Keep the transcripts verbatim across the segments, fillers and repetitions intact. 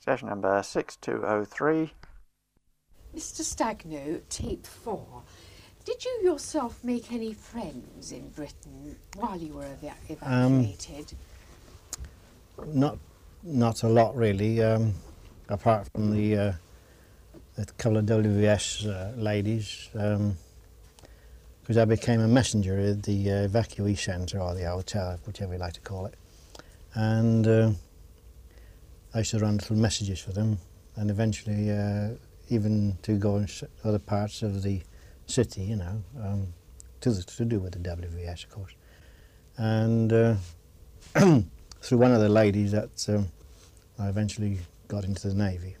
Session number six two oh three. Mister Stagno, tape four. Did you yourself make any friends in Britain while you were eva evacuated? Um, not, not a lot really, um, apart from the uh, a couple of W V S uh, ladies, because um, I became a messenger at the uh, evacuee centre or the hotel, whichever you like to call it, and uh, I used to run little messages for them, and eventually uh, even to go in other parts of the city, you know, um, to, the, to do with the W V S, of course. And uh, through one of the ladies that um, I eventually got into the Navy.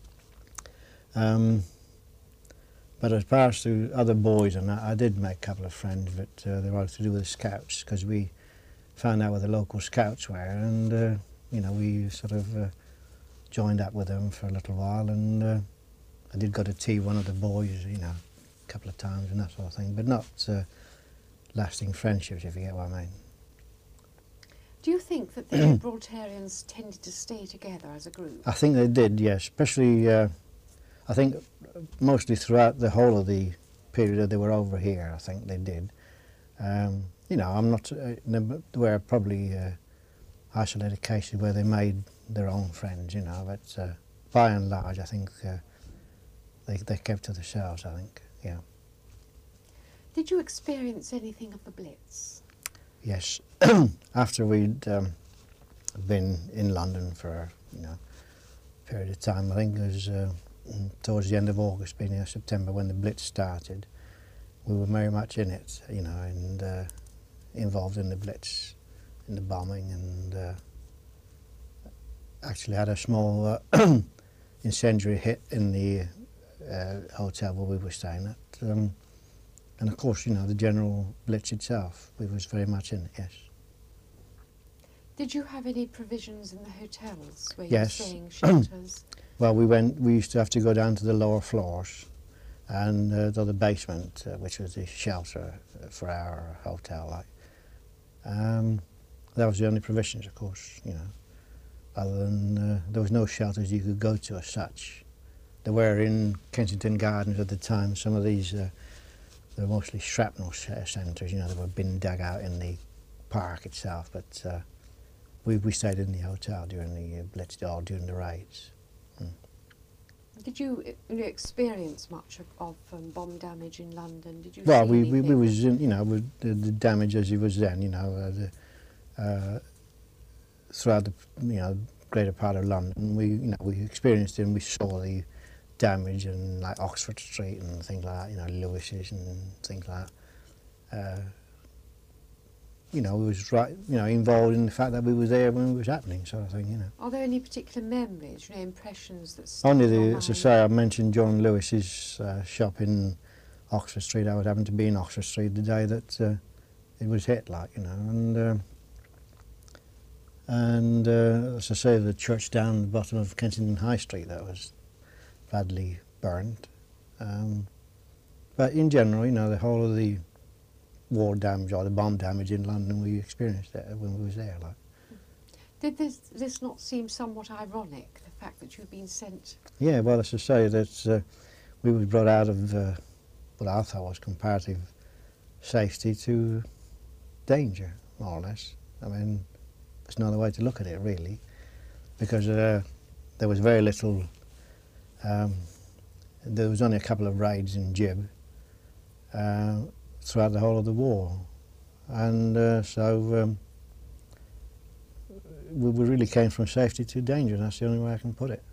Um, but as far as to other boys and that, I did make a couple of friends, but uh, they were all to do with the Scouts, because we found out where the local Scouts were, and uh, you know, we sort of uh, joined up with them for a little while, and uh, I did go to tea with one of the boys, you know, a couple of times and that sort of thing, but not uh, lasting friendships, if you get what I mean. Do you think that the Gibraltarians tended to stay together as a group? I think they did, yes, especially, uh, I think mostly throughout the whole of the period that they were over here, I think they did. Um, you know, I'm not, uh, there were probably uh, isolated cases where they made their own friends, you know, but uh, by and large, I think uh, they, they kept to themselves, I think, yeah. Did you experience anything of the Blitz? Yes, after we'd um, been in London for, you know, a period of time, I think it was uh, towards the end of August, beginning of September, when the Blitz started, we were very much in it, you know, and uh, involved in the Blitz, in the bombing, and uh, actually had a small uh, incendiary hit in the uh, hotel where we were staying at. Um, and of course, you know, the general Blitz itself, we was very much in it, yes. Did you have any provisions in the hotels where yes. you were staying, shelters? Well, we went, we used to have to go down to the lower floors and uh, to the basement, uh, which was the shelter for our hotel, like. Um, that was the only provisions, of course, you know. Other than, uh, there was no shelters you could go to as such. There were in Kensington Gardens at the time, some of these, uh, they were mostly shrapnel centres, you know, they were being dug out in the park itself, but uh, we, we stayed in the hotel during the uh, Blitz, or during the raids. Mm. Did you, you experience much of, of um, bomb damage in London? Did you well, see we, we, we anything? was, in, you know, with the, the damage as it was then, you know, uh, the, uh, throughout the, you know, greater part of London, we, you know, we experienced it and we saw the damage in like Oxford Street and things like that, you know, Lewis's and things like that. Uh, you know, we was right, you know, involved in the fact that we were there when it was happening, sort of thing, you know. Are there any particular memories, you know, impressions that stick Only in your the, mind? as I say, I mentioned John Lewis's uh, shop in Oxford Street. I was having to be in Oxford Street the day that uh, it was hit, like, you know, and uh, and uh, as I say, the church down the bottom of Kensington High Street that was badly burned. Um, but in general, you know, the whole of the war damage or the bomb damage in London, we experienced it when we was there, like. Did this, this not seem somewhat ironic, the fact that you've been sent? Yeah, well, as I say, that uh, we were brought out of uh, what I thought was comparative safety to danger, more or less. I mean, there's no other way to look at it, really, because uh, there was very little, um, there was only a couple of raids in Gib uh, throughout the whole of the war, and uh, so um, we, we really came from safety to danger, and that's the only way I can put it.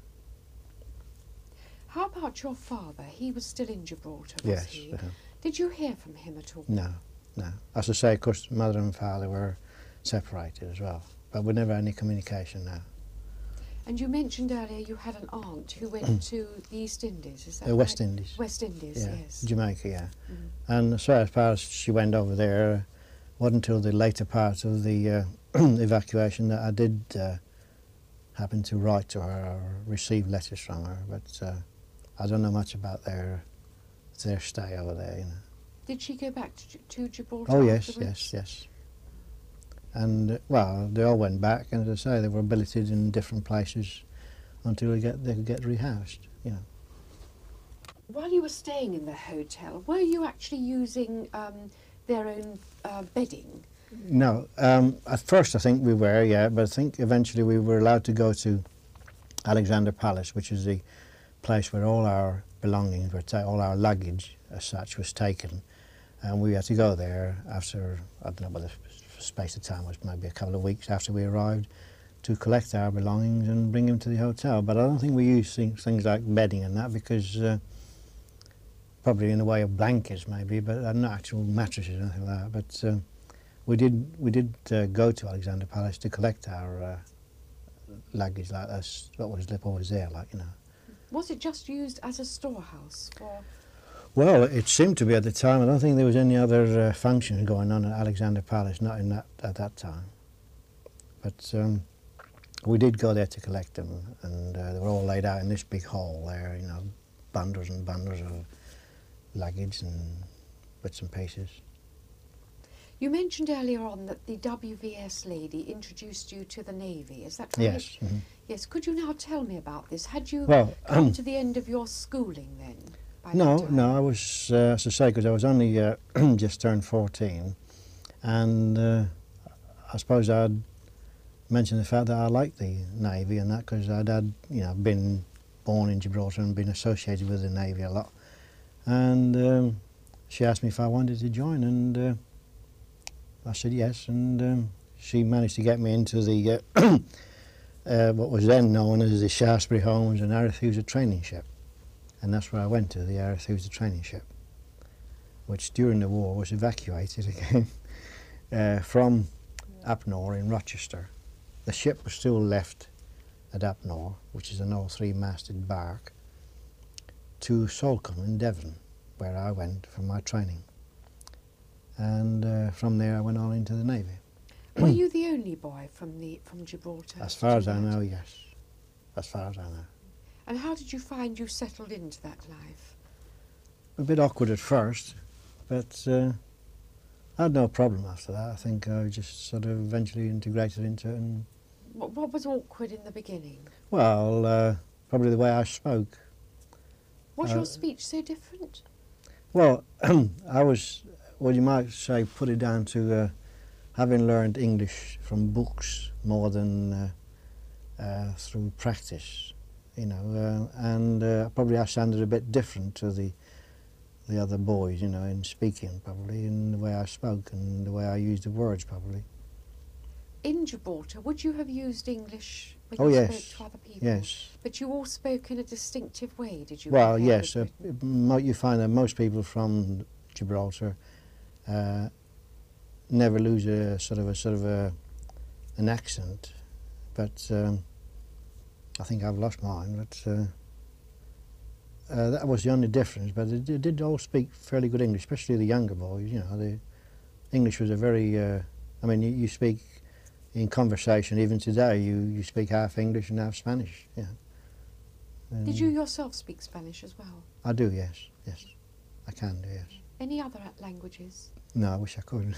How about your father? He was still in Gibraltar, was Yes. he? Uh, Did you hear from him at all? no, no. As I say, of course, mother and father were separated as well, but we never had any communication now. And you mentioned earlier you had an aunt who went to the East Indies, is that Uh, West right? Indies. West Indies, Yeah, yes. Jamaica, yeah. Mm. And so as far as she went over there, uh, wasn't until the later part of the uh, evacuation that I did uh, happen to write to her or receive letters from her, but uh, I don't know much about their their stay over there, you know. Did she go back to, to Gibraltar Oh yes, afterwards? yes, yes. And uh, well, they all went back, and as I say, they were billeted in different places until they get they could get rehoused. You know. While you were staying in the hotel, were you actually using um, their own uh, bedding? No, um, at first I think we were, yeah, but I think eventually we were allowed to go to Alexander Palace, which is the place where all our belongings were, ta all our luggage as such was taken, and we had to go there after, I don't know what the space of time was, maybe a couple of weeks after we arrived, to collect our belongings and bring them to the hotel. But I don't think we used things, things like bedding and that, because uh, probably in the way of blankets maybe, but uh, not actual mattresses or anything like that. But uh, we did we did uh, go to Alexander Palace to collect our uh, luggage, like that's what was always there, like, you know. Was it just used as a storehouse for? Well, it seemed to be at the time. I don't think there was any other uh, functions going on at Alexander Palace, not in that at that time. But um, we did go there to collect them, and uh, they were all laid out in this big hall there, you know, bundles and bundles of luggage and bits and pieces. You mentioned earlier on that the W V S lady introduced you to the Navy, is that right? Yes. Mm-hmm. Yes, could you now tell me about this? Had you Well, come um, to the end of your schooling then? By No, that time? no, I was, uh, as I say, because I was only uh, just turned fourteen, and uh, I suppose I'd mentioned the fact that I liked the Navy and that, because I'd had, you know, been born in Gibraltar and been associated with the Navy a lot. And um, she asked me if I wanted to join, and uh, I said yes, and um, she managed to get me into the uh, uh, what was then known as the Shaftesbury Holmes and Arethusa training ship, and that's where I went to, the Arethusa training ship, which during the war was evacuated again uh, from Apnor in Rochester. The ship was still left at Apnor, which is an old three-masted bark, to Salcombe in Devon, where I went for my training. And uh, from there I went on into the Navy. Were you the only boy from the from Gibraltar? As far as I to that? know, yes. As far as I know. And how did you find you settled into that life? A bit awkward at first, but uh, I had no problem after that. I think I just sort of eventually integrated into it. And, What, what was awkward in the beginning? well, uh, probably the way I spoke. Was Uh, your speech so different? Well, I was, well, you might say, put it down to uh, having learned English from books more than uh, uh, through practice, you know, uh, and uh, probably I sounded a bit different to the the other boys, you know, in speaking probably, in the way I spoke and the way I used the words probably. In Gibraltar, would you have used English when Oh, you yes, spoke to other people? yes. But you all spoke in a distinctive way, did you? Well, compare yes, with uh, Britain? mo- you find that most people from Gibraltar uh, never lose a sort of a sort of a, an accent, but um, I think I've lost mine. But uh, uh, that was the only difference. But they did, did all speak fairly good English, especially the younger boys. You know, the English was a very. Uh, I mean, you, you speak in conversation even today. You you speak half English and half Spanish. Yeah. Did you yourself speak Spanish as well? I do. Yes. Yes. I can do. Yes. Any other languages? No, I wish I could.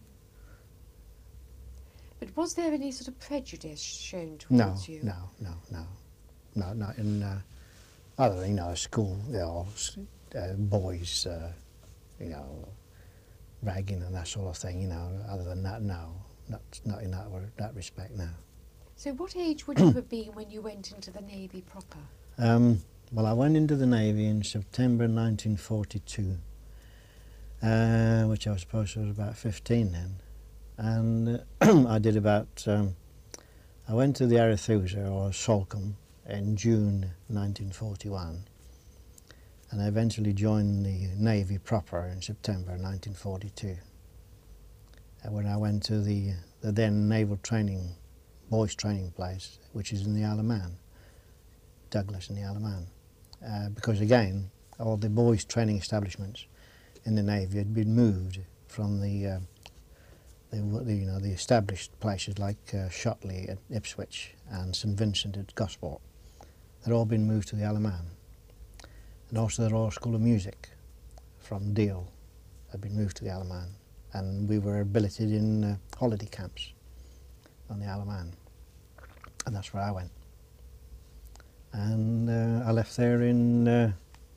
But was there any sort of prejudice shown No, towards you? no, no, no, no, not in uh, other than, you know, school, you know, s- uh, boys, uh, you know, ragging and that sort of thing. You know, other than that, no, not not in that wa- that respect. No. So what age would you have been when you went into the Navy proper? Um, well, I went into the Navy in September nineteen forty-two, uh, which I suppose was about fifteen then, and uh, I did about. Um, I went to the Arethusa or Salcombe in June nineteen forty-one, and I eventually joined the Navy proper in September nineteen forty-two. Uh, when I went to the the then naval training, boys training place, which is in the Isle of Man, Douglas in the Isle of Man, uh, because again, all the boys training establishments in the Navy had been moved from the uh, The, the, you know, the established places like uh, Shotley at Ipswich and St Vincent at Gosport. They'd all been moved to the Isle of Man. And also the Royal School of Music from Deal had been moved to the Isle of Man. And we were billeted in uh, holiday camps on the Isle of Man. And that's where I went. and uh, I left there in uh,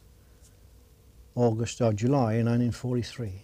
August or July in nineteen forty-three.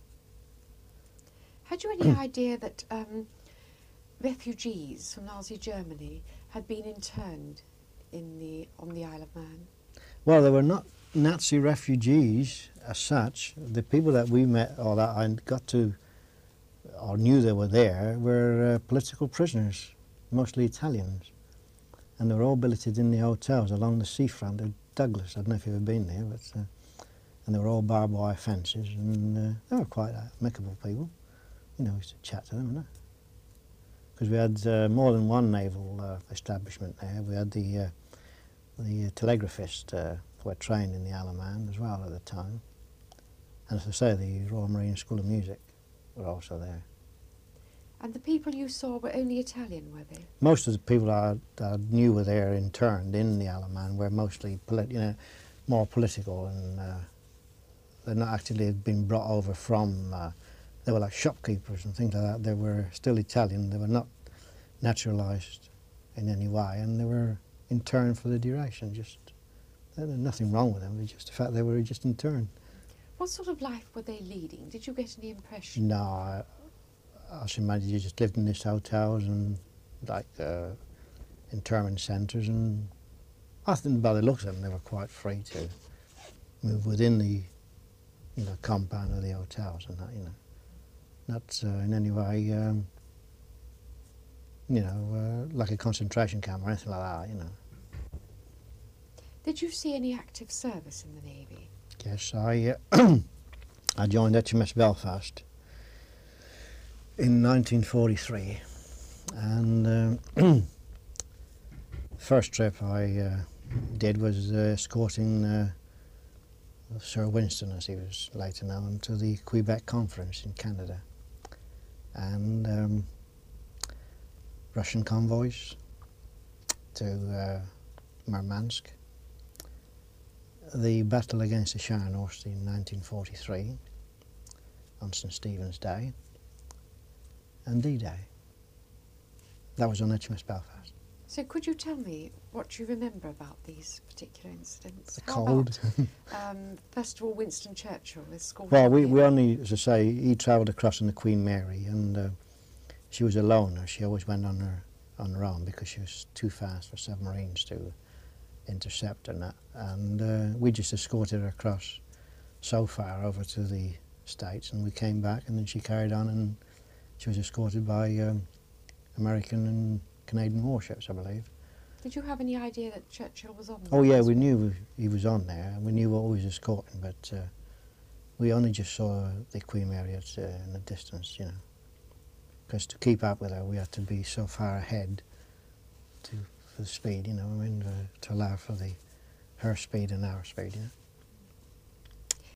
Had you any idea that um, refugees from Nazi Germany had been interned in the on the Isle of Man? Well, they were not Nazi refugees as such. The people that we met or that I got to or knew they were there were uh, political prisoners, mostly Italians. And they were all billeted in the hotels along the seafront of Douglas. I don't know if you've ever been there, but uh, and they were all barbed wire fences, and uh, they were quite uh, amicable people. You know, we used to chat to them, you know. Because we had uh, more than one naval uh, establishment there. We had the uh, the telegraphists uh, who were trained in the Isle of Man as well at the time. And as I say, the Royal Marine School of Music were also there. And the people you saw were only Italian, were they? Most of the people I, I knew were there interned in the Isle of Man were mostly, polit you know, more political, and uh, they're not actually been brought over from. Uh, they were like shopkeepers and things like that. They were still Italian. They were not naturalised in any way, and they were interned for the duration. Just there was nothing wrong with them. It's just the fact they were just interned. What sort of life were they leading? Did you get any impression? No. I, I should imagine you just lived in these hotels and like uh, internment centres, and I think by the looks of them they were quite free to move within the you know compound of the hotels and that, you know, not uh, in any way um, you know uh, like a concentration camp or anything like that, you know. Did you see any active service in the Navy? Yes, I uh, I joined H M S Belfast in nineteen forty-three, and uh, first trip I uh, did was uh, escorting uh, Sir Winston, as he was later known, to the Quebec Conference in Canada, and um, Russian convoys to uh, Murmansk, the battle against the Scharnhorst in nineteen forty-three on Saint Stephen's Day, and D-Day. That was on H M S Belfast. So could you tell me what you remember about these particular incidents? The How cold. About, um, first of all, Winston Churchill escorted Well, we, you. we only, as I say, he travelled across in the Queen Mary, and uh, she was a loner. She always went on her on her own because she was too fast for submarines to intercept and that. And uh, we just escorted her across so far over to the States, and we came back, and then she carried on, and she was escorted by um, American and Canadian warships, I believe. Did you have any idea that Churchill was on there? Oh yeah, as we well? knew he was on there, and we knew what we was escorting, but uh, we only just saw the Queen Mary at, uh, in the distance, you know. Because to keep up with her, we had to be so far ahead to for the speed, you know, I mean, uh, to allow for the her speed and our speed, you know.